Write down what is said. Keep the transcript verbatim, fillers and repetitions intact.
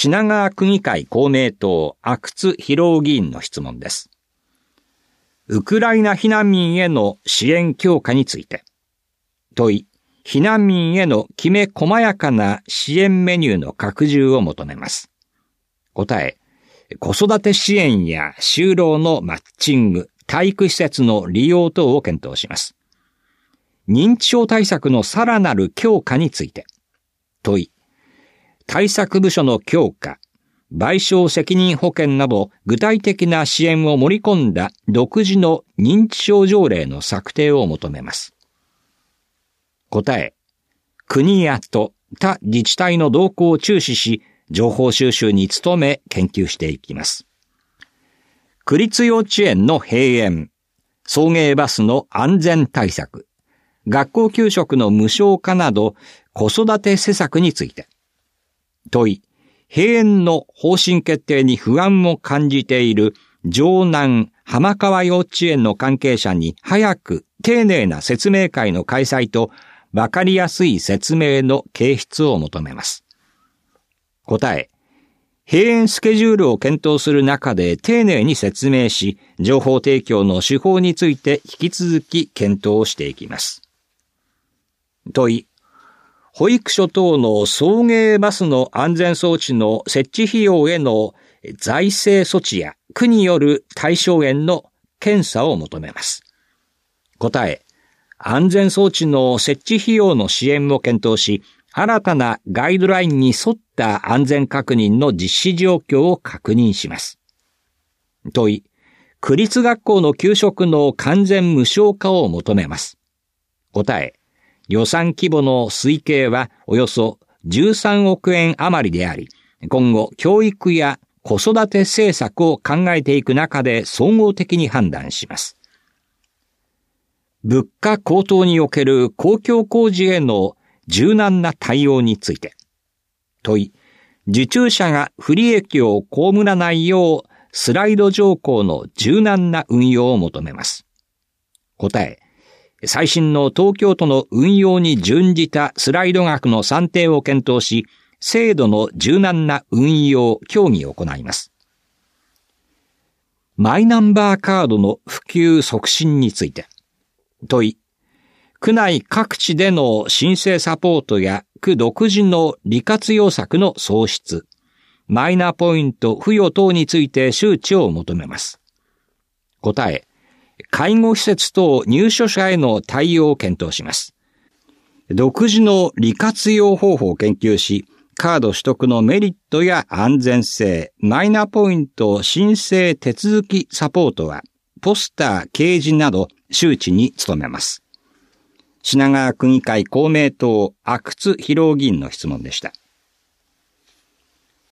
品川区議会公明党阿久津博夫議員の質問です。ウクライナ避難民への支援強化について。問い、避難民へのきめ細やかな支援メニューの拡充を求めます。答え、子育て支援や就労のマッチング、体育施設の利用等を検討します。認知症対策のさらなる強化について。問い、対策部署の強化、賠償責任保険など具体的な支援を盛り込んだ独自の認知症条例の策定を求めます。答え、国や都、他自治体の動向を注視し、情報収集に努め研究していきます。区立幼稚園の閉園、送迎バスの安全対策、学校給食の無償化など子育て施策について。問い、閉園の方針決定に不安を感じている城南浜川幼稚園の関係者に早く丁寧な説明会の開催とわかりやすい説明の掲出を求めます。答え、閉園スケジュールを検討する中で丁寧に説明し、情報提供の手法について引き続き検討していきます。問い、保育所等の送迎バスの安全装置の設置費用への財政措置や区による対象園の検査を求めます。答え、安全装置の設置費用の支援を検討し、新たなガイドラインに沿った安全確認の実施状況を確認します。問い、区立学校の給食の完全無償化を求めます。答え、予算規模の推計はおよそじゅうさんおくえん余りであり、今後教育や子育て政策を考えていく中で総合的に判断します。物価高騰における公共工事への柔軟な対応について。問い、受注者が不利益を被らないようスライド条項の柔軟な運用を求めます。答え、最新の東京都の運用に準じたスライド額の算定を検討し、制度の柔軟な運用、協議を行います。マイナンバーカードの普及促進について。問い、区内各地での申請サポートや区独自の利活用策の創出、マイナポイント付与等について周知を求めます。答え、介護施設等入所者への対応を検討します。独自の利活用方法を研究し、カード取得のメリットや安全性、マイナポイント申請手続きサポートは、ポスター、掲示など周知に努めます。品川区議会公明党阿久津博夫議員の質問でした。